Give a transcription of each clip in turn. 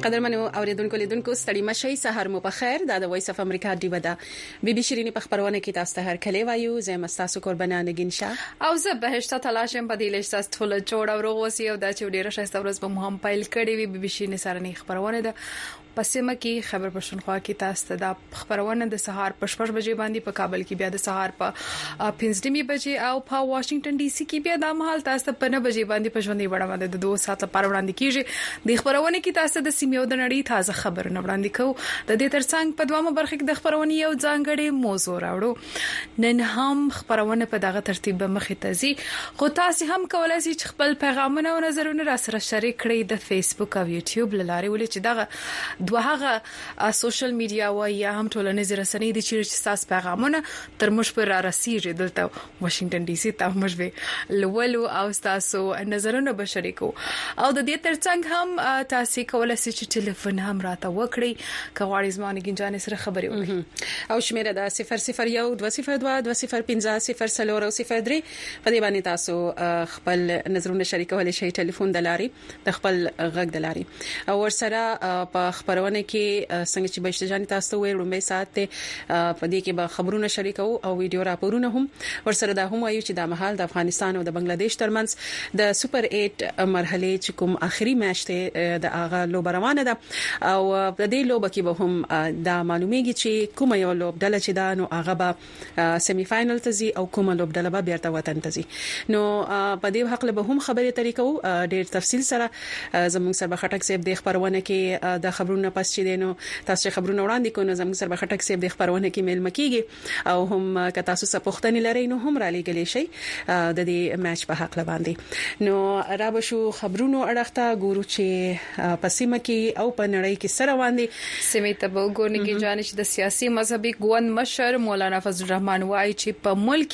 قدرمنو اوریدونکو لیدونکو ستړي مشي سحر مو په خیر د وایس اف امریکا دی ودا بي بي شيريني په خبرونه کې تاسو ته هر کله وایو زه مستاسو قربانه نگین شاه او زه بهشته تلاشم په دې لښت ټول جوړ او روغوسی او د چوډیره شایسته ورځ به مهم پایل کړي وي بي بي شيريني سره نه خبرونه ده پسمه کې خبر پښتونخوا کې تاسو ته د خبرونه د سهار په 6 بجې باندې په کابل کې بیا د سهار په 5 بجې او په واشنگټن ډي سي کې بیا د مهال تاسو ته په 9 بجې باندې په ژوندۍ وړاندې د 2 ساعت لپاره وړاندې کیږي د خبرونه کې تاسو د سیمې او د نړۍ تازه خبرونه وړاندې کوو د دې ترڅنګ په دوامه برخه کې د خبرونه یو ځانګړي موضوع راوړو نن هم خبرونه په دغه ترتیب مخې ته ځي خو تاسو هم کولای شئ خپل پیغامونه او نظرونه را سره شریک کړئ د فیسبوک او یوټیوب لارې ولې چې دغه دوهغه سوشل میډیا او یا هم ټولنیز رسنۍ دي چې تاسو پیغامونه تر موږ پر رسیږي دلته واشنگټن ډي سي ته موږ به لولو او تاسو نظرونه به شریکو او د دې ترڅنګ هم تاسو کولای شئ چې ټلیفون هم راته وکړئ کواړې زمانه ګنجانې سره خبرې وکړي او شمیره د 001 202 205 0 او 03 په دې باندې تاسو خپل نظرونه شریکولای شئ ټلیفون د لاري د خپل غږ د لاري او ورسره په خبرونه کې څنګه چې بشجان تاسو وې رومبه سات په دې کې به خبرونه شریکو او ویډیو راپورونه هم ورسره د هم وایو چې د محل د افغانستان او د بنگلاديش ترمنځ د سوپر 8 مرحله چې کوم اخري میچ ته د اغه لوب روانه ده او په دې لوب کې به هم د معلومیږي چې کوم یو لوب ډله چې دا نو اغه به سیمی فائنل ته ځي او کوم لوب ډله به بیرته وطن ته ځي نو په دې حق له هم خبرې طریقو ډېر تفصیل سره زموږ سره خټک صاحب د خبرونه کې د خبرونه پس چې دینو تاسو خبرونه وړاندې کوو زموږ سره خټک صاحب د خبرونه کې میل مکیږي او هم که تاسو څه پوښتنې لرئ نو هم را لګلې شي د دې میچ په حق باندې نو را به شو خبرونو اړخته ګورو چې پسیمه کې او په نړۍ کې سره باندې سیمه ته وګورنګي جانې چې د سیاسي مذهبي ګوند مشر مولانا فضل الرحمن وایي چې په ملک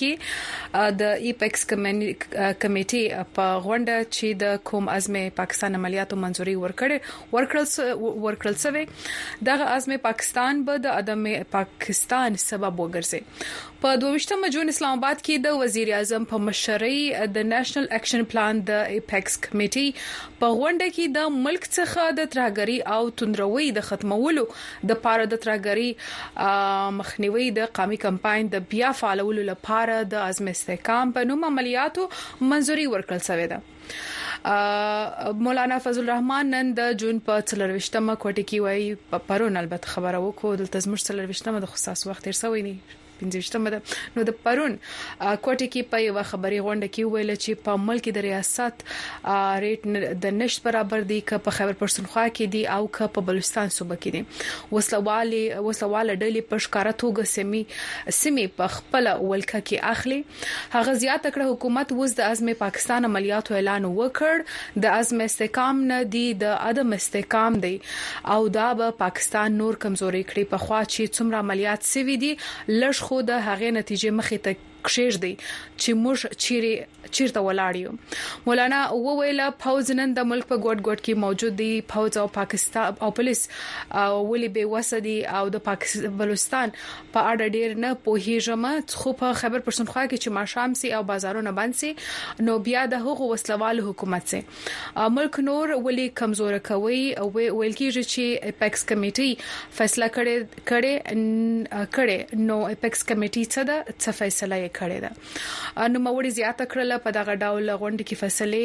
کې د ایپکس کمیټي په غونډه چې د کوم عزم پاکستان عملیاتو منځوري ورکړل شوی دغه عزم پاکستان به د عدم پاکستان سبب وګرځي په 22 جون اسلام آباد کې د وزیر اعظم په مشرۍ د نېشنل اکشن پلان د ایپکس کمیټي په غونډه کې د ملک څخه د ترهګری او توندروي د ختمولو د پاره د ترهګری مخنیوي د قومي کمپاین د بیا فعالولو لپاره د عزم استحکام په نوم عملیاتو منځوري ورکړل شوی ده مولانا فضل الرحمن نن د جون په 23مه کوټه کې وایي پرون البته خبره وکړه د تزمر 23مه د خصاص وخت تر سوی نه 15مه نو د پرون کوټه کې په یو خبري غونډه کې ویل چې په ملک د ریاست ریټ د نشټ برابر دی که په خیبر پښتونخوا کې دی او که په بلوچستان صوبه کې دی وسلواله ډلې په ښکارا توګه سیمې په خپل ولکه کې اخلي هغه زیاته کړه حکومت وز د عزم پاکستان عملیاتو اعلان وکړ د عزم استحکام نه دی د عدم استحکام دی او دا به پاکستان نور کمزوري کړي په خوا چې څومره عملیات سوي دي لږ خو د هغې نتیجې مخې ته کښېږ دی چې موږ چیرته ولاړیو مولانا وویل فوج نن د ملک په ګوټ ګوټ کې موجود دي فوج او پاکستان او پولیس ولې به وسدي او د پاکستان بلوچستان په اړه ډیر نه پوهیږم خو په خبر پښتونخوا کې چې ماشام سي او بازارونه بند سي نو بیا د هغو وسلوالو حکومت سي ملک نور ولې کمزور کوي او ویل کېږي چې ایپکس کمیټي فیصله کړي نو ایپکس کمیټي څه فیصله یې کړې ده نو موري زیاته کړل په دغه ډول غونډه کې فیصله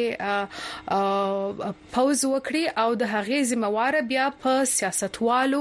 پاوز وکړي او د هغې ذمہوار بیا په سیاستوالو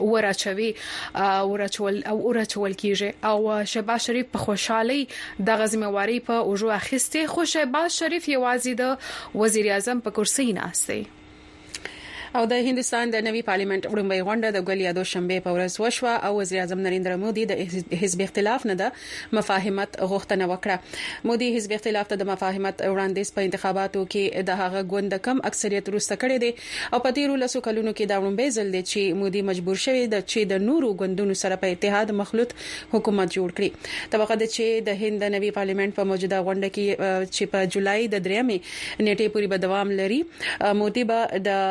ورچول کیږي او شهباز شریف په خوشحالي د ذمہواری په اوجو اخیسته خو شهباز شریف یوازې د وزیر اعظم په کرسي ناشته او د هندستان د نوي پارلیمنت وړاندې غونډه د ګل یادو شنبه په ورځ وشوه او وزیر اعظم نریندرا مودي د حزب اختلاف نه د مفاهمت غوښتنه وکړه مودي حزب اختلاف ته د مفاهمت وړاندیز په انتخاباتو کې د هغه ګوند کم اکثریت وروسته کړی دی او په تیرو لسو کلونو کې دا وړاندې ځل دی چې مودي مجبور شوی د چې د نورو ګوندونو سره په اتحاد مخلوط حکومت جوړ کړي توقع ده چې د هند د نوي پارلیمنت په موجوده غونډه کې چې په جولای د 3 نیټې پورې به دوام لري مودي به د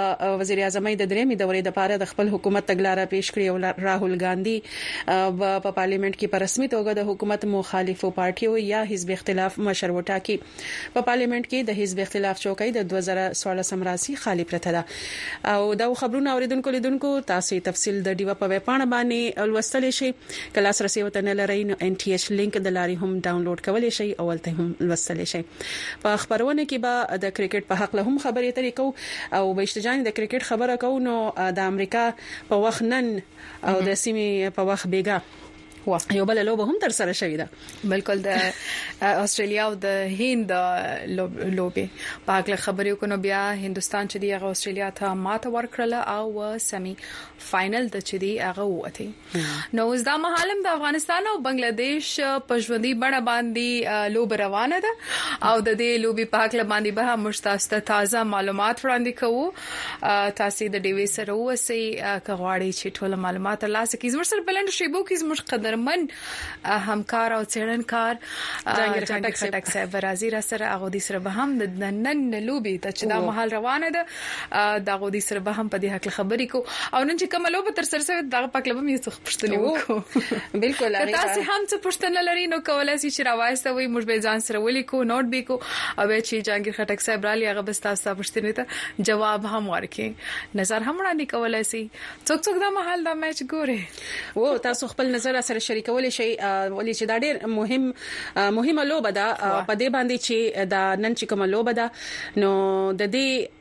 وزیر اعظم د درېمې دورې د پاره د خپل حکومت تګلارې پیش کړې او راهول ګاندھی په پارلیمنت کې په رسمي توګه د حکومت مخالفو پارټیو یا حزب اختلاف مشر وټاکي په پارلیمنت کې د حزب اختلاف چوکۍ د 2014 راسي خالی پرته ده او دا خبرونه اوریدونکو لیدونکو تاسو تفصیل د ډیوا په ویبپاڼه باندې ولوستل شي کلاس رسي وطن لري نو NTH لینک د لاري هم ډاونلوډ کولای شي او ولته هم لوستل شي په خبرونه کې به د کرکټ په حق له هم خبرې اترې کو او بهشتجان د کرکټ خبره کو نو د امریکا په وخت نن او د سیمې په وخت بیګا یو بل لوبه هم تر سره شوې ده بالکل د استرالیا او د هند لوبه په اړه خبرې وکړو بیا هندستان چې دی هغه استرالیا ته ماته ورکړله او سیمي فائنل د چې دی هغه وته نو اوس دا مهالم د افغانستان او بنگلاديش په ژوندۍ بڼه باندې لوبه روانه ده او د دې لوبي په اړه باندې به مشتاسته تازه معلومات وړاندې کوو تاسو د ډیوي سره وسی کغواړي چې ټول معلومات ترلاسه کړئ زموږ سره بلند شیبو کې زموږ قدرمن همکار او څېړنکار جنګ خټک صاحب راځي را سره هغه د سره به هم د نن لوبي ته چې دا محل روانه ده دا غو د سره به هم په دې حق خبرې کو او نن چې کوم لوبه تر سره سره دغه پکله به یې څه پښتني وکړو بالکل تاسو هم څه پښتنه لري نو کولای شئ چې راوایسته وي موږ به ځان سره ولیکو نوٹ به کو او چې جنګ خټک صاحب را لې هغه بس تاسو پښتني ته جواب هم ورکړي نظر هم وړاندې کولای شئ څوک دا محل دا میچ ګوره و تاسو خپل نظر سره شریکول شي ولې چې دا ډېر مهمه لوبه ده په دې باندې چې دا نن چې کومه لوبه ده نو د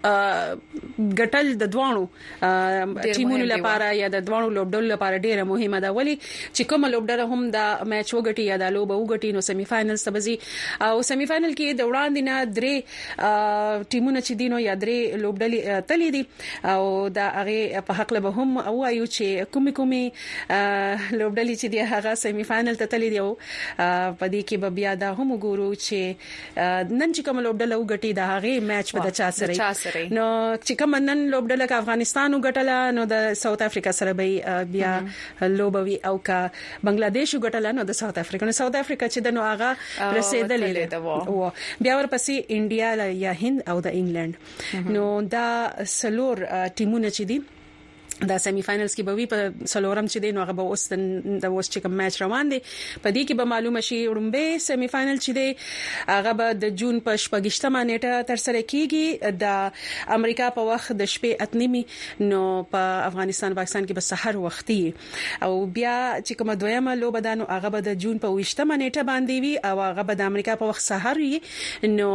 دې ګټل د دوانو ټیمونو لپاره یا د دوانو لوبډل لپاره ډېر مهمه ده ولې چې کومه لوبډله هم دا میچ وګټي یا دا لوبه وګټي نو سیمي فائنل سبزي او سیمي فائنل کې د وړاندې نه درې ټیمونه چې دینو یا درې لوبډلې تلې دي او دا هغه په حق له هم وایو چې کومي لوبډلې چې دی هغه سیمي فائنل ته تللی دی په دې کې به بیا دا هم وګورو چې نن چې کوم لوبډله وګټي دا هغه میچ په چا سره نو چې کوم نن لوبډله کا افغانستان وګټله نو د ساوث افریقا سره به بیا لوبوي او کا بنگلاديش وګټله نو د ساوث افریقا چې د نو هغه رسیدلې و بیا ورپسې انډیا یا هند او د انګلند نو دا سلور ټیمونه چې دي دا سیمی فائنلز کې به وي په سلورم چې دی نو هغه به اوس د اوس چې کوم میچ روان دی په دې کې به معلومه شي وړاندې سیمی فائنل چې دی هغه به د جون په 28مه نیټه تر سره کیږي د امریکا په وخت د شپې اتنیمي نو په افغانستان پاکستان کې به سحر وختي او بیا چې کومه دویمه لوبه ده نو هغه به د جون په 28مه نیټه باندې وي او هغه به د امریکا په وخت سحر وي نو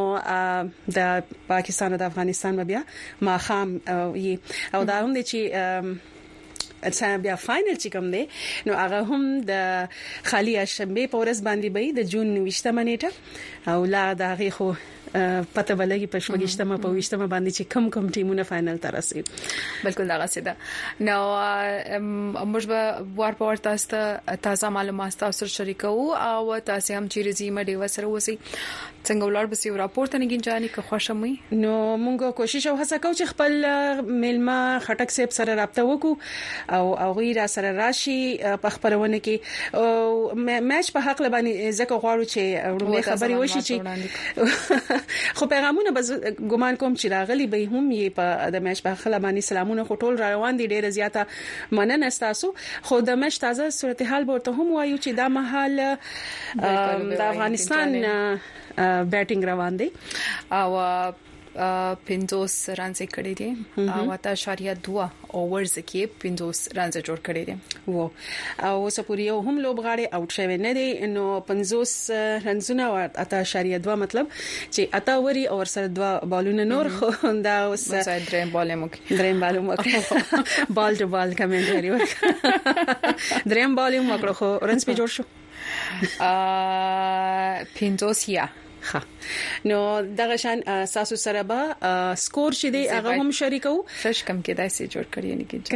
د پاکستان او د افغانستان بیا ماخام او دا هم دي چې بیا فائنل چې کوم دی نو هغه هم د خالی شنبه په ورځ باندې به د جون 20مه نیټه او لا دا غي خو پته ولګي په 28مه په 20مه باندې چې کم ټیمونه فائنل ته رسي بالکل دا غسیده نو موږ به ور په ورته تازه معلومات تاسو سره شریکو او تاسو هم چې رزيمه دی وسره وسی څنګه ولر به سی راپورټ نه گنجاني که خوشموي نو موږ کوشش او هڅه کوو چې خپل میلما خټک صاحب سره رابطه وکړو او غیر سره راشي په خبرونه کې میچ په حق لبانې ځکه غواړو چې ورونه خبري وشي چې خو پیغامونه بس ګومان کوم چې راغلي به هم یې په د میچ په خلا باندې سلامونه خټول روان دي ډیره زیاته مننه تاسو خو د میچ تازه صورتحال ورته هم وایو چې دا محل د افغانستان بیټینګ روان دي او 50 رنز کړی دي او 8.2 اوورز کې 50 رنز جوړ کړی دي وو او سپوري هم لوبغاړي اوټ شوی نه دي نو 50 رنزونه او 8.2 مطلب چې اتاوري او سره دوا بالونه نور خو دا اوس دریم بال مو بال ټو بال کمنټري ورک دریم بال مو کړو خو رنز په جوړ شو 50 یا ها نو دغه شان اساسو سره به سکور شې دی هغه هم شریکو فرش کم کې داسې جوړ کړی نه کېږي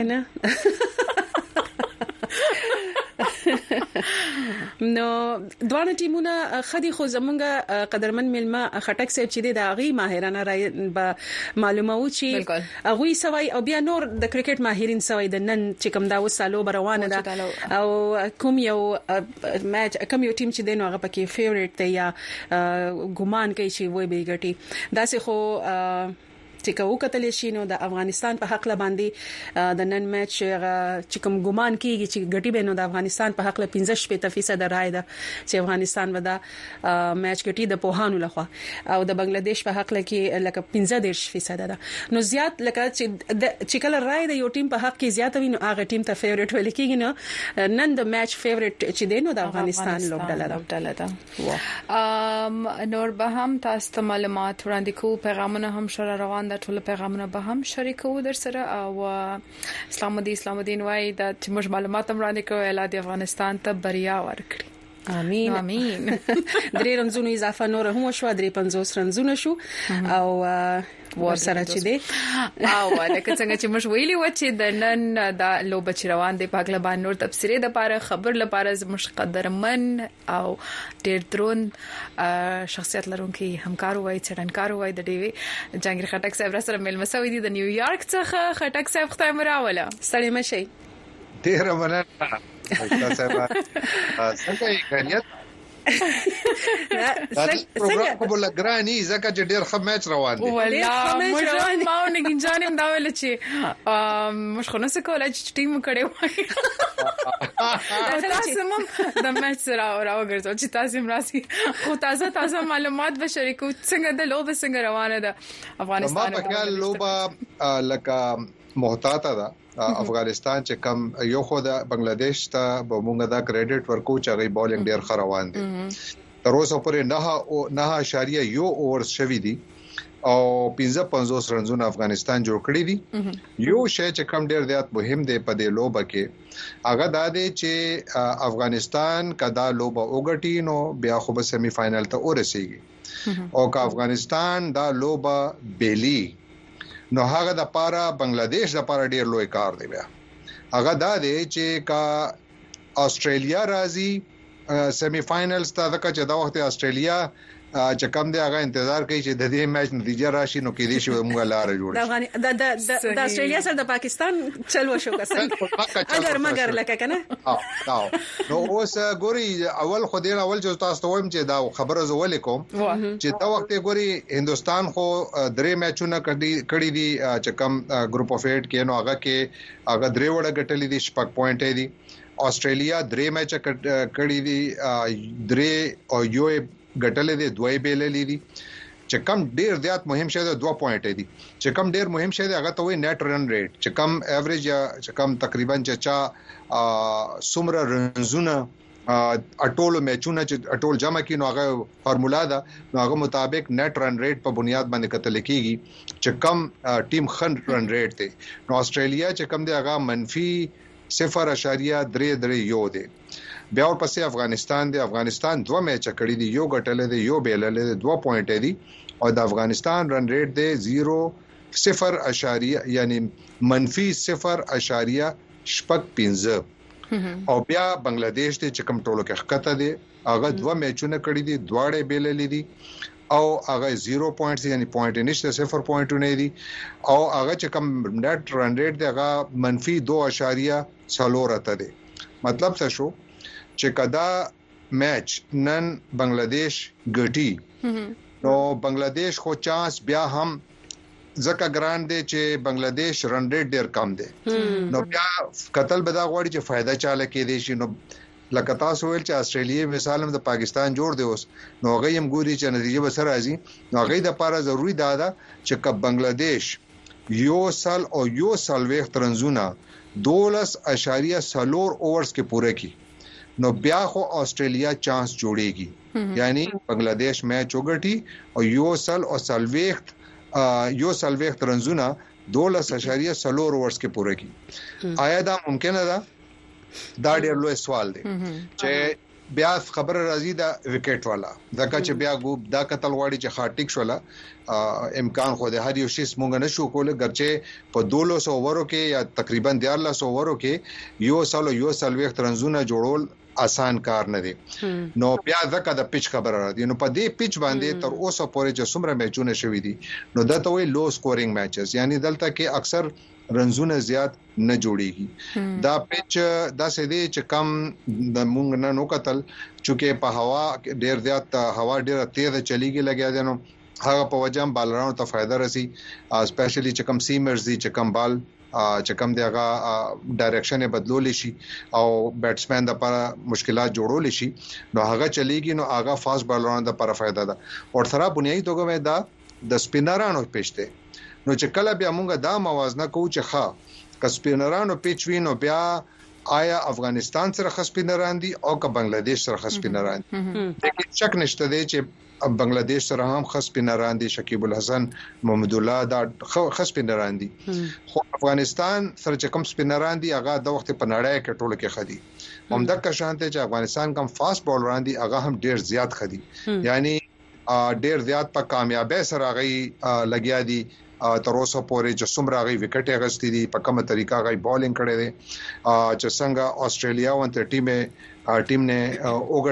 نو دوه ټیمونه خدي خو زمونږه قدرمن ملما خټک صاحب چې د اغي ماهرانه رائے معلومه و چې اغوي سوي او بیا نور د کرکټ ماهرین سوي د نن چې کوم دا وسالو روانه ده او کوم یو میچ کوم یو ټیم چې دینو هغه پکې فیورټ دی یا ګمان کوي چې وای به ګټي دا سه خو چې کو کتل شي نو د افغانستان په حق باندې د نن میچ چې کوم ګمان کیږي چې ګټي به نو د افغانستان په حق 15% رائے ده چې افغانستان ودا میچ ګټي د پوهانو لخوا او د بنگلاديش په حق کې لکه 15% ده نو زیات لکه چې کله رائے د یو ټیم په حق کې زیات وي نو هغه ټیم ته فیورټ ویل کېږي نو نن د میچ فیورټ چې دی نو د افغانستان لوبډله ده نور به هم تاسو معلومات وړاندې کوو پیغامونه هم شر روان ده ټول پیغامونه به هم شریکو در سره او اسلام الدین وای د موږ معلومات هم وړاندې کوو اعلان افغانستان ته بریا ورکړي امين درې رنزونو اضافه نور هم شو 350 رنزونه شو او ورسره چې دی او لکه څنګه چې موږ ویلي و چې د نن د لوب چې روان دی په اړه باندې نور تفصیلي د لپاره خبر لپاره زموږ قدرمن او ډېر درون شخصیت لرونکي همکار وای چرنکار وای د ډیوی جنگیر خټک صاحب سره مل مسوي دي د نیویارک څخه خټک صاحب خدای مراوله ستړي مشي ډیر مننه خټک صاحب څنګه یې خیریت څنګه په لګرانی زکه چې ډیر ښه میچ روان دي والله موږ ما نه ګنجانم دا ویل چې موږ خو نه څه کولای چې ټیم کړي وای تاسو هم د میچ سره راوګرځو چې تاسو مراسي خو تازه معلومات به شریکو څنګه د لوب څنګه روانه ده افغانستان ما په خیال لوبه لکه محتاطه ده افغانستان چې کم یو خو د بنگلاديش ته به مونږ دا کریډټ ورکو چې غي بولینګ ډیر خروان دي تر اوسه پورې 9.1 اوورز شوي دي او 55 رنزونه افغانستان جوړ کړی دي یو شی چې کم ډیر زیات مهم دی په دې لوبه کې هغه دا دی چې افغانستان کدا لوبه وګټي نو بیا خو به سیمی فائنل ته ورسیږي او که افغانستان دا لوبه بیلی نو هغه د پاره بنگلاديش د پاره ډیر لوی کار دی بیا هغه دا دی چې کا استرالیا راځي سیمی فائنلز ته د کچ دا وخت استرالیا چې کم دی هغه انتظار کوي چې د دې میچ نتیجه راشي نو کې دي شو موږ لار جوړ د استرالیا سره د پاکستان چلو شو کسان اگر مگر لکه کنه نو اوس ګوري اول خو دین اول چې تاسو ته وایم چې دا خبره زول کوم چې دا وخت ګوري هندستان خو درې میچونه کړي دي چې کم ګروپ اف 8 کې نو هغه درې وړه ګټلې دي شپږ پوینټ دي استرالیا درې میچ کړي دي درې او یو ګټلې دي دوی بیللې دي چې کم ډیر زیات مهم شې د 2 پوینټ دي چې کم ډیر مهم شې هغه ته وي نیټ رن ریټ چې کم ایوریج یا چې کم تقریبا چې سمره رنزونه اټول میچونه چې اټول جمع کینو هغه فارمولا ده نو هغه مطابق نیټ رن ریټ په بنیاد باندې کتل کیږي چې کم ټیم خن رن ریټ دی نو استرالیا چې کم دی هغه منفي 0.3 یو دی بیا ورپسې افغانستان دی افغانستان 2 میچ کړي دي یو ګټلې دي یو بیللې دي 2 پوینټ دي او د افغانستان رن ریټ دی 0.0 یعنی منفي 0.15 او بیا بنگلاديش ته چې کوم ټولو کې حقته دي هغه 2 میچونه کړي دي دواړه بیللې دي او هغه 0 پوینټس یعنی پوینټ نشته 0 پوینټونه دي او هغه چې کوم نیټ رن ریټ دی هغه منفي 2.4 دی مطلب څه شو چې کدا میچ نن بنگلاديش ګټي نو بنگلاديش خو چانس بیا هم زکه ګران دی چې بنگلاديش رن ریټ ډیر کم دی نو بیا قتل بدا غوړي چې فائدہ چاله کې دي شي نو لکه تاسو ویل چې استرالیا مثال هم د پاکستان جوړ دی اوس نو هغه هم ګوري چې نتیجه به سره راځي نو هغه د لپاره ضروری ده چې کب بنگلاديش یو سال او یو سال وخت رنزونه 12.4 اوورز کې پوره کی نو بیا خو استرالیا چانس جوړيږي یعنی بنگلاديش میچ وګټي او یو سال وخت رنزونه 12.4 اوورز کې پوره کی آیا دا ممکن ده دا ډېر لوی سوال دی چې بیا خبر راځي دا وکټ والا ځکه چې بیا ګوب دا قتل واړي چې خاطیک شولا امکان خو د هر یو شی سمونګ نه شو کوله ګرچه په 200 اوورو کې یا تقریبا 1400 اوورو کې یو سال وخت رنزونه جوړول آسان کار نه دی نو بیا ځکه د پیچ خبره راځي نو په دې پیچ باندې تر اوسه پورې چې څومره میچونه شوي دي نو دا ته وی لو سکورینګ میچز یعنی دلته کې اکثر رنزونه زیات نه جوړيږي دا پیچ دا سده چې کم د مونږ نه نو قتل چې په هوا ډیر زیات هوا ډیر تیز چلیږي لګیا دي نو هغه په وجه بالرانو ته فائدہ رسی اسپیشلی چې کم سیمرز دي چې کم بال چې کم دیغه ډایرکشن بدلول شي او بیټسمن د لپاره مشکلات جوړول شي نو هغه چلیږي نو هغه فاست بالرانو د لپاره فائدہ ده او سره بنیادی توګه دا د سپینرانو پېشته نو چې کله بیا موږ دا موازنه کوو چې ښه ک سپینرانو پیچ وینو بیا آیا افغانستان سره خسپینران دي او که بنگلاديش سره خسپینران دي لیکن شک نشته دی چې بنگلاديش سره هم خسپینران دي شکیب الحسن محمد الله دا خسپینران دي خو افغانستان سره چې کوم سپینران دي هغه د وخت په نړۍ کې ټوله کې خدي همدغه شانته چې افغانستان کوم فاست بولران دي هغه هم ډیر زیات خدي یعنی ډیر زیات په کامیابی سره غي لګیا دي تر اوسه پورې چې څومره غي وکټ اغستې دي په کومه طریقه غي بولینګ کړي دي چې څنګه استرالیا وانته ټیم نه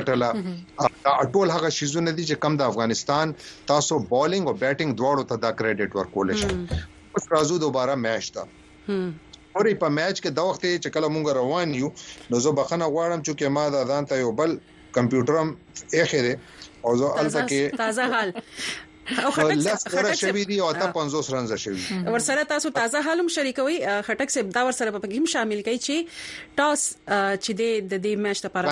اوګټلا دا ټول هغه شیزونه دي چې کم د افغانستان تاسو بولینګ او بیټینګ دواړو ته دا کریډټ ورکول شي اوس راځو دوباره میچ ته اورې په میچ کې دا وخت چې کله مونږ روان یو نو زه بخنه غواړم چې ما دا ځان ته یو بل کمپیوټر هم اخیره او زه الته کې تازه حال او خټک شوی دی او ته 50 رنز شوی ورسره تاسو تازه حالم شریکوي خټک سه دا ورسره په کې شامل کړي چې ټاس چې د دې میچ لپاره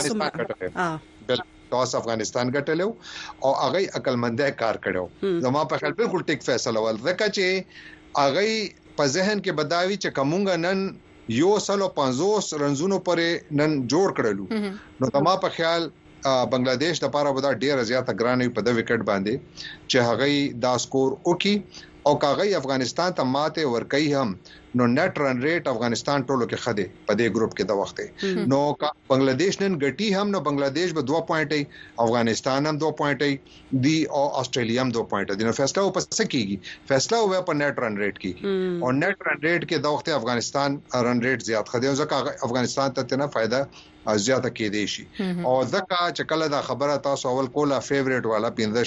سم بل ټاس افغانستان ګټلو او هغه عقلمنده کار کړو زما په خیال بالکل ټیک فیصله ول ځکه چې هغه په ذهن کې بداوي چې کومګ نن یو سلو 50 رنزونو پرې نن جوړ کړلو نو زما په خیال بنگلاديش د لپاره ودا ډیر زیاته ګرانوي په د وکټ باندې چې هغه دا سکور وکي او کاغی افغانستان ته ماته ور کوي هم نو نیټ رن ریټ افغانستان ټولو کې خده په دې گروپ کې د وخت نو بنگلاديش نن ګټي هم نو بنگلاديش به 2 پوینټ افغانستان هم 2 پوینټ دی او استرالیا هم 2 پوینټ دي نو فیصله په څه کیږي فیصله په نیټ رن ریټ کې او نیټ رن ریټ کې د وخت افغانستان رن ریټ زیات خده ځکه افغانستان ته نه فائدہ زیاته کې دی شي او ځکه چې کله دا خبره تاسو اول کوله فیورټ والا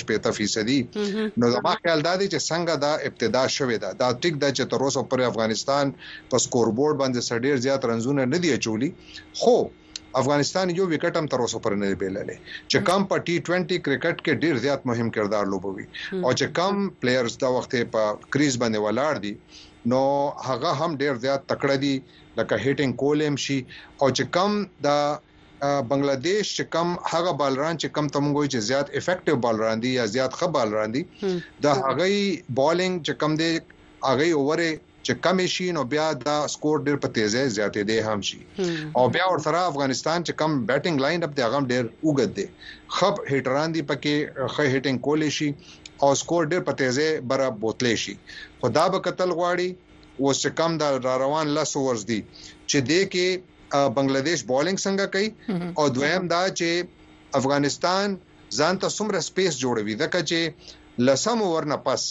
15% نو زما خیال دا دی چې څنګه دا ابتدا شوه دا ټیک دا چې تر اوسه پر افغانستان په سکور بورډ باندې سړیر زیات رنزونه نه دی چولی خو افغانستان یو وکټ هم تر اوسه پر نه بیللې چې کم په ټي20 کرکټ کې ډیر زیات مهم کردار لوبوي او چې کم پلیئرز دا وخت په کریز باندې ولاړ دي نو هغه هم ډیر زیات تکړه دي لکه هیټینګ کولم شي او چې کم د بنگلاديش چې کم هغه بالران چې کم تمغوي چې زیات افیکټیو بالران دي یا زیات ښه بالران دي د هغه بولینګ چې کم دي هغه اوور چې کم شي نو بیا دا سکور ډیر په تیزه زیاتې دي هم شي او بیا ورسره افغانستان چې کم بیټینګ لاین اپ دی هغه ډیر اوګد دي خب هیټران دي پکې ښه هیټینګ کول شي او سکور ډیر په تیزه برا بوتلې شي خدا به قتل غواړي اوس چې کم د روان لس اورز دي چې دې کې بنگلاديش بولینګ څنګه کوي او دویم دا چې افغانستان ځان ته څومره سپیس جوړوي ځکه چې لسم اور نه پس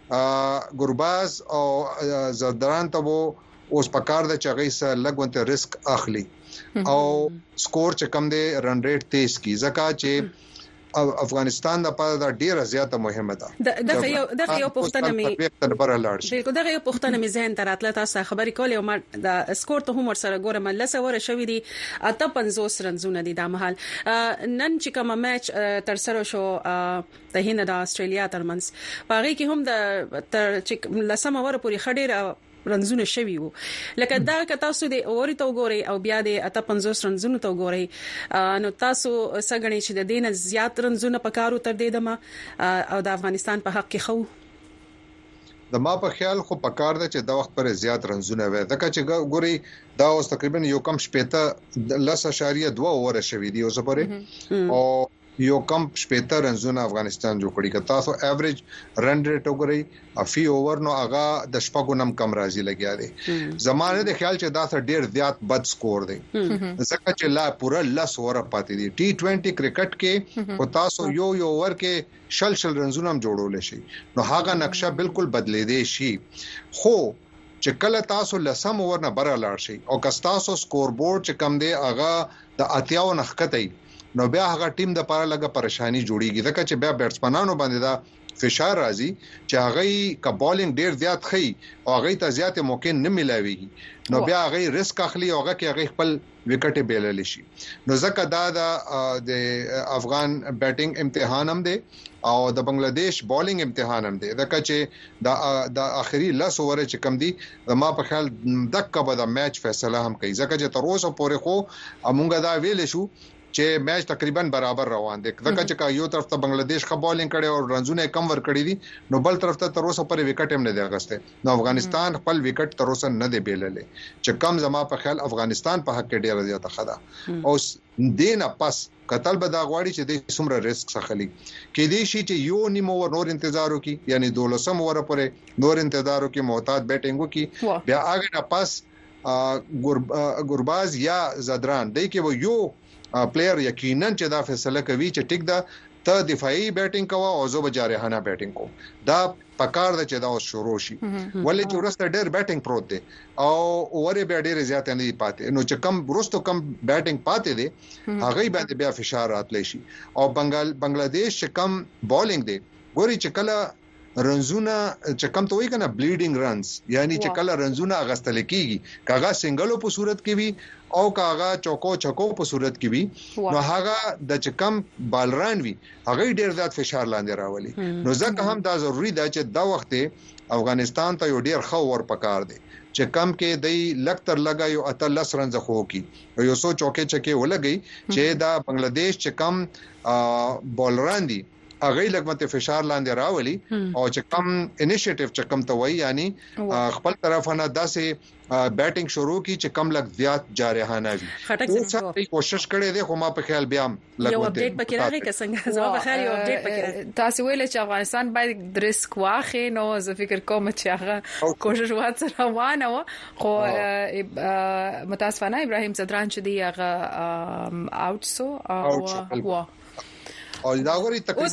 ګورباز او زردران ته وو اوس پکار د چغې سره لګونته ریسک اخلي او سکور چې کم دی رن ریټ تیز کی ځکه چې افغانستان د پاره د ډیره زیاته مهمه ده دغه یو پښتنه می بالکل دغه یو پښتنه می ذهن تراتله تاسو خبرې کولې او ما د سکور ته هم سره ګورم لسه ور شوې دي اته 50 رنزونه دي د محل نن چې کوم میچ تر سره شو د هند د استرالیا ترمنځ پاره کې هم د تر چې لسمه ور پوری خډيره رنزونه شوي وو لکه دا که تاسو د اوري تو ګوري او بیا د اته 50 رنزونه تو ګوري نو تاسو سګنی چې د دینه زیات رنزونه پکارو تر دې دمه او د افغانستان په حق کې خو د ما په خیال خو پکار ده چې د وخت پر زیات رنزونه وي ځکه چې ګوري دا اوس تقریبا یو کم شپته 10.2 اوور شوي دي اوس پرې او یو کم شپته رنزونه افغانستان جوړ کړی که تاسو ایوریج رن ریټ وګورئ افي اوور نو هغه د شپږو نم کم راځي لګیا دی زمانه د خیال چې دا څه ډیر زیات بد سکور دی ځکه چې لا پورا لس اوور پاتې دي ټي20 کرکټ کې او تاسو یو اوور کې شل رنزونه هم جوړول شي نو هغه نقشه بالکل بدلې دی شي خو چې کله تاسو لسم اوور نه بره لاړ شي او که تاسو سکور بورډ چې کم دی هغه د اتیاو نخکتای نو بیا هغه ټیم د لپاره لګه پریشانی جوړیږي ځکه چې بیا بیټسمنانو باندې دا فشار راځي چې هغه کا بالینګ ډیر زیات خي او هغه ته زیات موقع نه ملاويږي نو بیا هغه ریسک اخلي او هغه خپل وکټ بیلل شي نو ځکه دا د افغان بیټینګ امتحان هم دی او د بنگلاديش بالینګ امتحان هم دی ځکه چې د اخري لاس اوور چې کم دي ما په خیال دغه به د میچ فیصله هم کوي ځکه چې تر اوسه پورې خو موږ دا ویل شو چې میچ تقریبا برابر روان دي ځکه چې یو طرف ته بنگلاديش خو بالینګ کړي او رنزونه کم ور کړی دي نو بل طرف ته تر اوسه پر وکټ هم نه دی اغسته نو افغانستان خپل وکټ تر اوسه نه دی بیللې چې کم زما په خیال افغانستان په حق کې ډیر زیاته خدا او دینه پس قتل به دا غواړي چې د څومره ریسک سخلي کې دي شي چې یو نیمو نور انتظار وکي یعنی 12 اوور پورې نور انتظار وکي محتاط بیټینګ وکي بیا هغه نه پس ګورباز یا زدران دای کې و یو پلیئر یقینا چې دا فیصله کوي چې ټیک دا ته دفاعي بیټینګ کوه او زو بجارهانه بیټینګ کو دا پکار د چې دا شروع شي ولې چې ورسته ډېر بیټینګ پروت دی او اورې به ډېر زیات نه پاتې نو چې کم ورستو کم بیټینګ پاتې دی هغه باندې بیا فشار راتلی شي او بنگلاديش چې کم بالینګ دی ګوري چې کله رنزونه چې کم ته وایي کنه بلیډینګ رنز یعنی چې کله رنزونه اغستل کیږي کاغه سنگلو په صورت کې وي او کاغه چوکو چکو په صورت کې وي نو هغه د چکم بالران وي هغه ډیر زیات فشار لاندې راولي نو ځکه هم دا ضروری ده چې دا وخت افغانستان ته یو ډیر خو ور پکار دی چې کم کې د لکتر لګایو اتلس رنز خو کی یو سو چوکې چکه ولګي چې دا بنگلاديش چې کم بالران دي هغه لګمته فشار لاندې راولي او چې کم انیشیټیو چې کم ته وایي یعنی خپل طرفانه داسې بیټینګ شروع کی چې کم لګ زیات جارحانه وي خټک کوشش کړي دي خو ما په خیال بیا یو اپډیټ پکې راغی که څنګه زما په خیال یو اپډیټ پکې تاسو ویل چې افغانستان باید ریسک واخلي نو زه فکر کوم چې هغه کوشش وکړي روانه و خو متاسفانه ابراهیم زدران چې دی هغه اوټ سو او او دا غوري تقریبا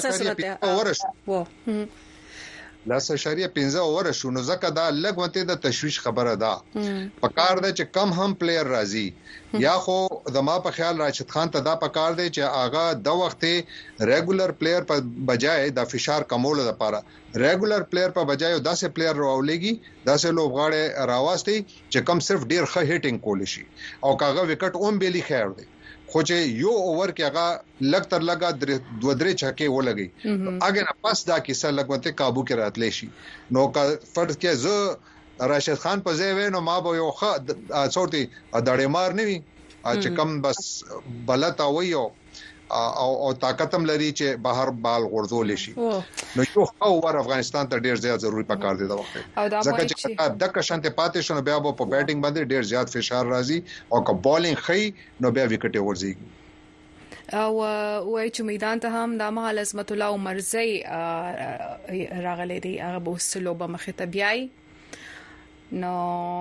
لاس شریعه 15 اوور شو نو ځکه دا لګوته د تشویش خبره ده پکار ده چې کم هم پلیئر راځي یا خو زما په خیال راشد خان ته دا پکار ده چې آغا د وخت ریګولر پلیئر په بجای د فشار کمول لپاره ریګولر پلیئر په بجای داسې پلیئر راولېږي داسې لوبغاړي راوستي چې کم صرف ډیر ښه هیټینګ کول شي او کاغه وکټ اون بیلی خیر دی خو چې یو اوور کې هغه لګ تر لګا 2-3 چکه ولګي اګه نه پاس دا کیسه لګوته قابو کې راتلی شي نو کا فرض کې زه راشد خان په ځای و نو ما به یو ښه څورتي دړې مار نه وي چې کم بس بلتا وایو او طاقت هم لري چې بهر بال غورځول شي نو یو اوور افغانستان ته ډیر زیات ضروری پکار دی دا وخت ځکه چې د کشانته پاتې شنو بیا په بیټینګ باندې ډیر زیات فشار راځي او که بالینګ خي نو بیا وکټ ورځي او وای چې میدان ته هم د مهال عظمت الله عمرزی راغلي دی هغه بوسلو به مخه ته بیاي نو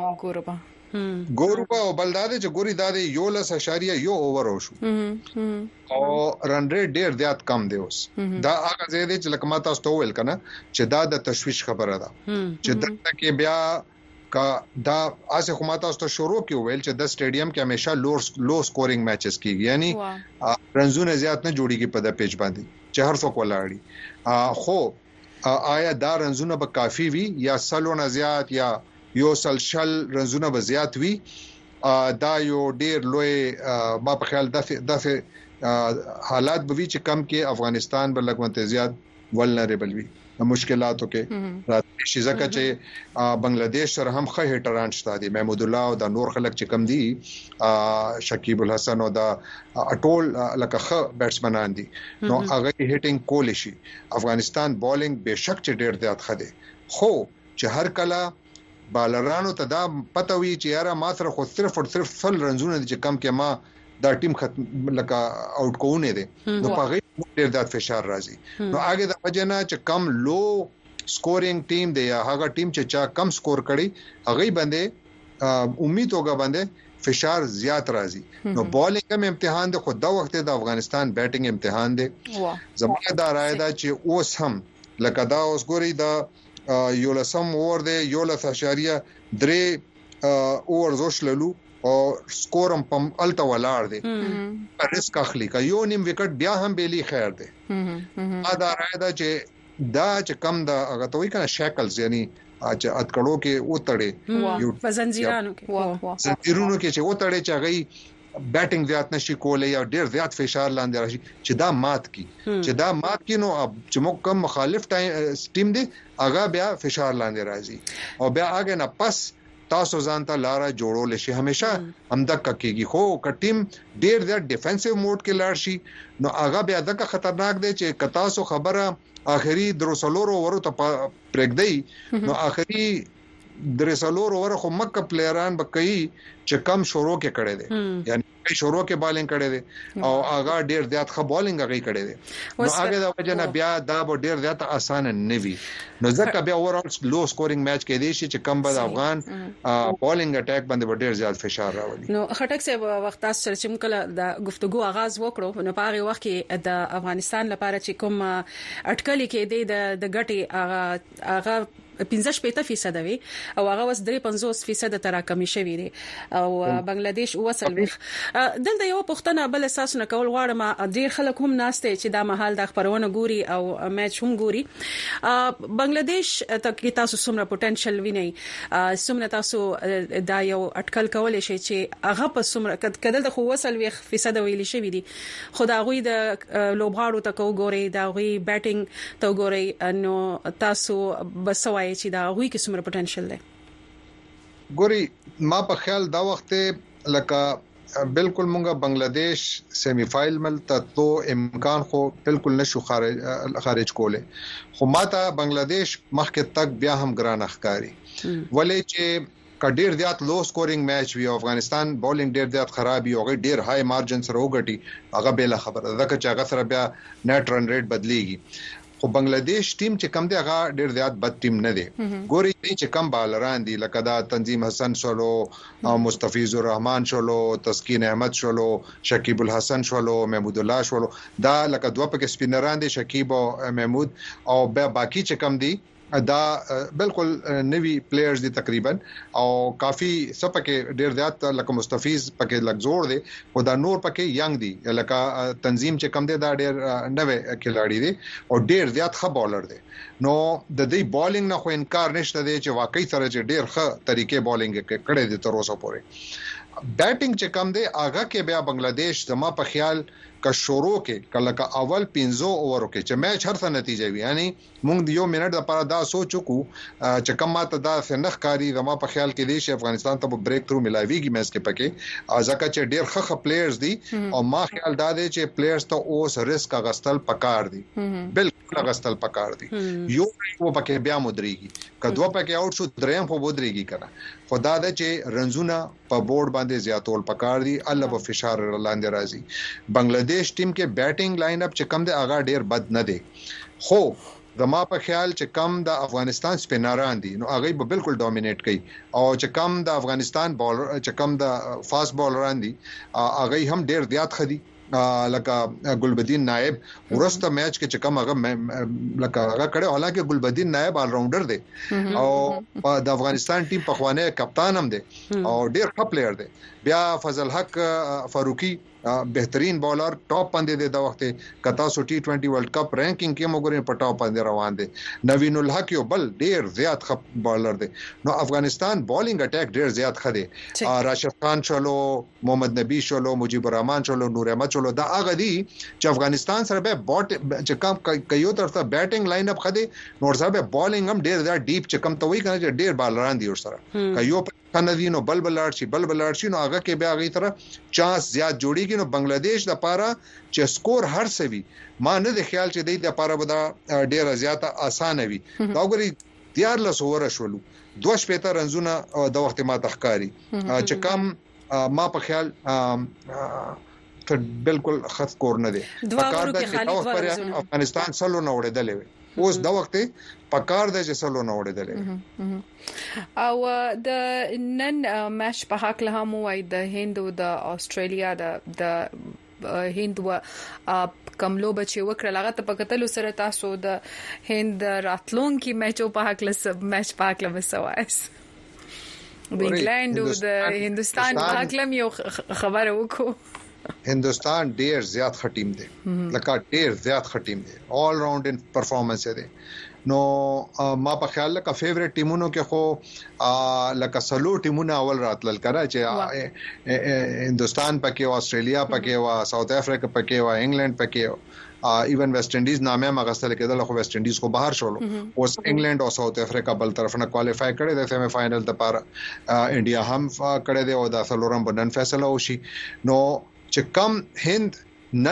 ګوربا او بلداده چې ګوري داده یو لس اشاریه یو اوور شو او رن ریټ ډیر زیات کم دی اوس دا هغه زیاده چې لکه ماته ستوول کنه چې دا د تشویش خبره ده چې دغه کې بیا کا دا اسه خو ماته ستو شروع کې ویل چې د سټیډیم کې همیشه لو سکورینګ میچز کیږي یعنی رنزونه زیات نه جوړیږي په د پیچ باندې چې هر څوک ولاړی خو آیا دا رنزونه به کافی وي یا سلونه زیات یا یو سلشل رنزونه به زیات وي دا یو ډیر لوی ما په خیال دغه حالات به وي چې کم کې افغانستان به لګونته زیات ولنریبل وي مشکلاتو کې راځي شي ځکه چې بنگلاديش سره هم ښه هټران شته دي محمود الله او د نور خلک چې کم دي شکیب الحسن او د اټول لکه ښه بیټسمنان دي نو هغه هټینګ کول شي افغانستان بالینګ بهشک چې ډیر زیات خده خو چې هر کله بالرانو ته دا پته وی چې یاره ما سره خو صرف او صرف فل رنزونه دي چې کم کې ما دا ټیم ختم لکه اوټ کوونه دي نو په غیر ډیر زیات فشار راځي نو هغه د وجنه چې کم لو سکورینګ ټیم دی یا هغه ټیم چې چا کم سکور کړي هغه باندې امید وګا باندې فشار زیات راځي نو بالینګ هم امتحان دی خو دا وخت د افغانستان بیټینګ امتحان دی زموږ دا رائے ده چې اوس هم لکه دا اوس ګوري دا یو لسم اور دی یو لس اشاریه 3 اور زوشللو او سکور هم پم الته ولاړ دی ریسک اخلي کا یو نیم وکټ بیا هم بیلی خیر دی دا راځي چې دا چې کم دا هغه توي کنه شیکلز یعنی چې اتکړو کې وتړي یو زنجیرانو کې زنجیرونو کې چې وتړي چې هغه بیټینګ زیات نشي کولای یا ډیر زیات فشار لاندې راشي چې دا مات کی نو چې موږ کوم مخالف ټیم دی هغه بیا فشار لاندې راځي او بیا هغه نه پس تاسو ځان ته لار جوړول شي همیشه همدک کېږي خو کټیم ډیر زیات ډیفنسیو موډ کې لاړ شي نو هغه بیا دغه خطرناک دی چې کتا سو خبره اخري دروسلورو ورته پرېږدي نو اخري درسلورو ور خو مکه پلیران بکئی چې کم شروع کې کړي دي یعنی شروع کې بالینګ کړي دي او هغه ډیر زیات ښه بالینګ هغه کړي دي نو هغه د وجه نه بیا دا به ډیر زیات اسانه نه وي نو ځکه بیا اورال لو سکورینګ میچ کې دی چې کم بد افغان بالینګ اٹیک باندې ډیر زیات فشار راولي نو خټک سه وخت تاسو چې موږ د گفتگو آغاز وکړو نو په هغه وخت کې د افغانستان لپاره چې کوم اټکلي کې دی د غټي هغه 15% وي او هغه وس 53% تراکمي شوی دی او بنگلاديش وصل دلته یو پښتنه بل اساس نه کول غواړم ډیر خلک هم ناشته چې دا محل د خبرونه ګوري او میچ هم ګوري بنگلاديش ته تاسو څومره پوتنشل ویني څومره تاسو دا یو اټکل کولای شي چې هغه په څومره کدل د خو وصل 1% ویل شي دي خدای غوي د لوبغاړو ته کو ګوري دا غوي بیټینګ ته ګوري نو تاسو بسوي چې دا غوي کې څومره پوتنشل دی ګوري ما په خیال دا وخت لکه بالکل مونږه بنگلاديش سیمی فائنل ته تو امکان خو بالکل نشو خارج کوله خو ماته بنگلاديش مخکې تک بیا هم ګران اخکاری ولې چې کډیر زیات لو سکورینګ میچ وی افغانستان بولینګ ډیر زیات خرابي او ډیر های مارجن سره وګټي هغه بل خبره ده چې هغه سره بیا نیټ رن ریټ بدليږي خو بنگلاديش ټیم چې کم دی هغه ډیر زیات بد ټیم نه دی ګوري چې کم بالران دي لکه دا تنظیم حسن شولو مستفیض الرحمن شولو تسکین احمد شولو شکیب الحسن شولو محمود الله شولو دا لکه دوه پک سپینران دي شکیب او محمود او باقی چې کم دي دا بالکل نوی پلیئرز دي تقریبا او کافی سپکه ډیر زیات لکه مستفیض پکې لګ زوړ دي او دا نور پکې ینګ دي لکه تنظیم چې کم دي دا ډیر نوې کھلاڑي دي او ډیر زیات ښه بالر دي نو د دې بالینګ نه خو انکار نشته دي چې واقعي سره چې ډیر ښه طریقې بالینګ کړي دي تر اوسه پورې بیټینګ چې کم دی هغه کې بیا بنگلاديش زما په خیال کا شروع کې کله کا اول 15 اوورو کې چې میچ هر څه نتیجه وي یعنی موږ یو منټ لپاره دا سوچو کو چې کوم ماته دا فنخ کاری زما په خیال کې دی چې افغانستان ته بریک تھرو ملاويږي میچ کې پکې ځکه چې ډیر ښه پلیئرز دي او ما خیال دا دی چې پلیئرز ته اوس ریسک غستل پکار دي بالکل غستل پکار دي یو پکې بیا مدريږي کدو پکې اوټ شو دریم خو مدريږي کنه خدا د چې رنزونه په بورډ باندې زیاتول پکار دي الله په فشار لاندې راځي بنگلاديش ټیم کې بیټینګ لاین اپ چې کم دی هغه ډیر بد نه دی خو زما په خیال چې کم د افغانستان سپینران دي نو هغه به بالکل ډومینیټ کوي او چې کم د افغانستان بالر چې کم د فاست بالران دي هغه هم ډیر زیات خدي لکه ګلبدین نائب ورسته میچ کې چې کوم هغه لکه هغه کړه حالانکه ګلبدین نائب آل راونډر دی او د افغانستان ټیم په خوانه کپتان هم دی او ډیر ښه پلیئر دی بیا فضل حق فاروقی بهترین بالر ټاپ باندې دی د وخت کتا سو ټي20 ورلد کپ رینکینګ کې موږ په ټاپ باندې روان دي نوین الحق یو بل ډیر زیات ښه بالر دی نو افغانستان بالینګ اٹیک ډیر زیات خدي راشد خان شلو محمد نبی شلو مجيب الرحمن شلو نور احمد شلو دا هغه دي چې افغانستان سره به بوت چې کم کيو طرفه بیټینګ لاین اپ خدي نور سره به بالینګ هم ډیر زیات ډیپ چې کم توي کنه چې ډیر بالران دي ور سره کيو کنه نو بلبلار شي نو هغه کې بیا غي تر چانس زیات جوړیږي نو بنگلاديش د پاره چې سکور هر سوي ما نه د خیال چې د لپاره به ډیر زیات اسانه وي دا وګوري 14 اوور شولو 2 رنزونه د وخت ما تخکاری چې کم ما په خیال ته بالکل خط کور نه دي افغانستان سلو نه وړېدلې اوس د وخت پکار د جسلو نه وړېدلې او د نن میچ په حق له هم وای د هند او د استرالیا د هند و کملو بچي وکړه لغه ته پکتل سره تاسو د هند راتلون کی میچ په حق له میچ په حق له وسوایس د انګلند او د هندستان اقلیم یو خبره وکړو هندستان ډیر زیات خټیم دی لکه ډیر زیات خټیم دی all round in performance دی نو ما په خیال لکه فیورټ ټیمونو کې خو لکه سلو ټیمونه اول راتلل کړه چې هندستان پکې او استرالیا پکې او ساوث افریقا پکې او انګلند پکې ایون ویسٹ انډیز نامه مغستل کېدل خو ویسٹ انډیز کو بهر شول اوس انګلند او ساوث افریقا بل طرف نه کوالیفای کړي د سیمی فائنل لپاره انډیا هم کړي دی او د سلورم بنن فیصله وشي نو چې کم هند